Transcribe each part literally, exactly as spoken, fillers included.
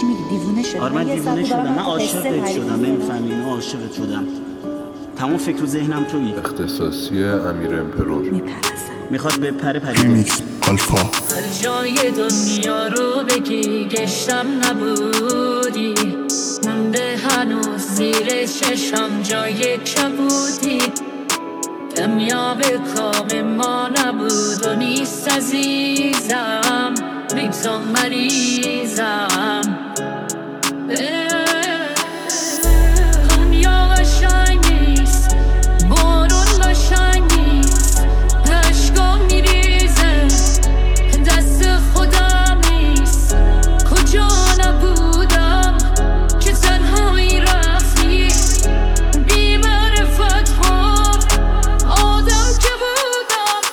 چی میگی؟ دیوونه شدی؟ آره من دیوونه شدم، من عاشقت شدم، نمیفهمی، من عاشقت شدم. تمام فکر و ذهنم تویی. اختصاصی امیر امپرور میپرسم میخواد به پره پریده. ریمیکس آلفا. هر جای دنیا رو بگی گشتم نبودی، مونده هنوز زیر چشم جای کبودی. دنیا به کام ما نبود و نیست عزیزم، میگذام مریضم. دنیا قشنگ نیست، بارون قشنگ نیست، اشکام میریزه دست خودم نیست. کجا نبودم که تنهایی رفتی، بی معرفت ها آدم که بودم.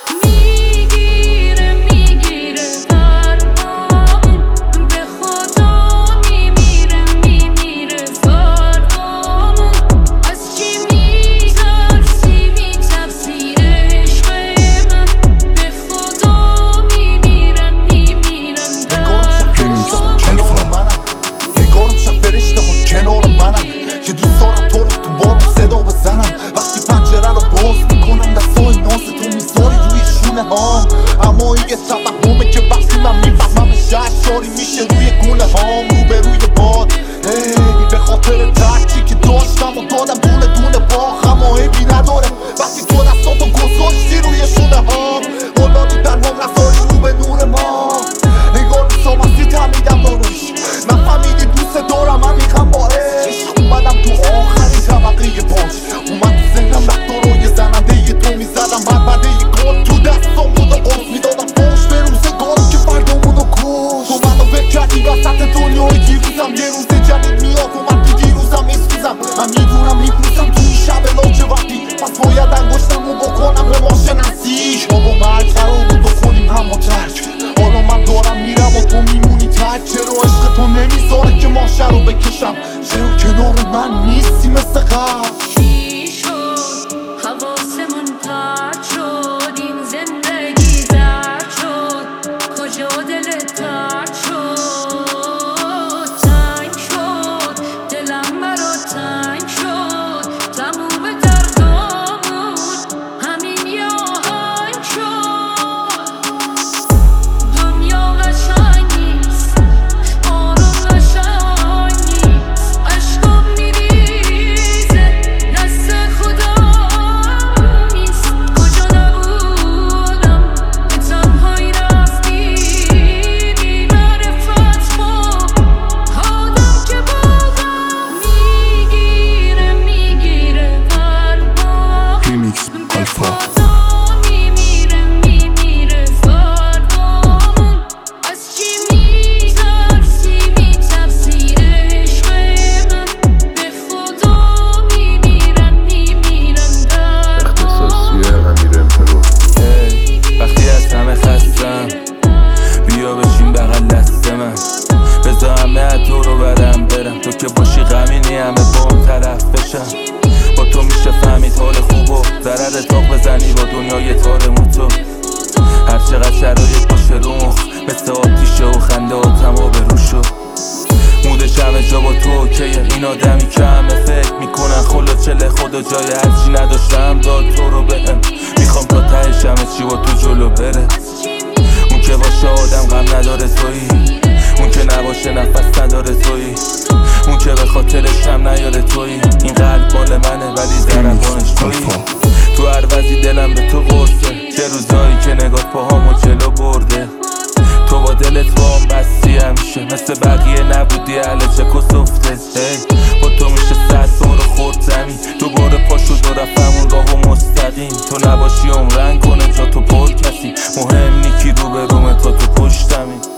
میگیره میگیره فرقامون، به خدا میمیره میمیره فرقامون. از چی میترسی میترسی عشق من، به خدا میمیرن میمیرن فرقامون. آلفا. نگارم شب فرشته ها کنار منم که دوست دارم تو رو تو بارم صدا بزنم. وقتی پنجره رو باز میکنم دستای ناز تو میذاری روی شونه هام، اما این یه توهمه که وقتی من میفهمم شهرشاری میشه روی گونه هام. رو به روی باد ای به خاطر ترکی که داشتم و دادم دونه دونه باخ، اما عیبی نداره وقتی تو دستاتو گذاشتی روی شونه هام. اولادی تنها نذاری رو به نور ما، انگار دوستام هستی تمیدم داروش. نفهمیدی دوست دارم عمیقم با عشق، اومدم تو آخرین طبقه باش. اومد تو ذهنم رفتارای زننده ی تو میزدم، بربده ی گل تو دستام بود و قرص میدادم پشت به روزگاری که فردامونو کش. تو منو ول کردی وسط دنیای دیروزم، یه روز جدید میاد اومد تو دیروزم میسوزم. من میدونم میپوسم تو این شب لاجوردی، پس باید انگشتمو بکنم به ما شناسی. ما با مرگ قرار بود بکنیم همو ترک، حالا من دارم میرم و تو میمونی تک. چرا عشق تو نمیذاره که ماشه رو بکشم؟ چرا کنار من نیستی مثل قبل؟ چی شد حواسمون پرت شد، این زندگی درد شد، کجا دلت ترد شد؟ تنگ شد دلم برا تنگ شد، تموم دردامون همین یه آهنگ شد. دنیا قشنگ نیست، بارون قشنگ نیست، اشکام میریزه دست خودم نیست. کجا نبودم که تنهایی رفتی، بی معرفت با آدم که بودم. میگیره میگیره فرقامون، ریمیکس به آلفا. خدا میمیره میمیره فرقامون. از چی میترسی میترسی عشق من، به خدا میمیرن میمیرن اختصاصی امیر امپرور وقتی از همه خستم بیا بشین بغل دست من، بذار همه تو رو برم برم. تو که باشی غمینی همه بام طرف بشم. با تو میشه فهمید حال خوب و ضرر تاق بزنی با دنیای تار موتو. هر چقدر شرایط باشه رو مخ مثل آتیشه و خنده و تما به رو شد. مودش همه جا با تو اوکیه، این آدمی که همه فکر میکنن خلا چله خدا جای هرچی نداشتم داد تو رو بهم. میخوام تا تهش همه چی با تو جلو بره. اون که باشه آدم غم نداره تویی، اون که نباشه نفس نداره تویی، اون که به خاطرش هم نیاره تویی. این قلب مال منه ولی ضربانش تویی. تو هر وضعی دلم به تو قرصه، چه روزایی که نگاه پاهامو جلو برده. تو با دلت با هم بستی همیشه، مثل بقیه نبودی اهل چک و سفته. با تو میشه صد بارو خورد زمین، دوباره پاشو دو رفمون راه و مستقیم. تو نباشی عمرن کنه جا تو پر کسی، مهم نی کی رو به رومه تا تو پشتمی.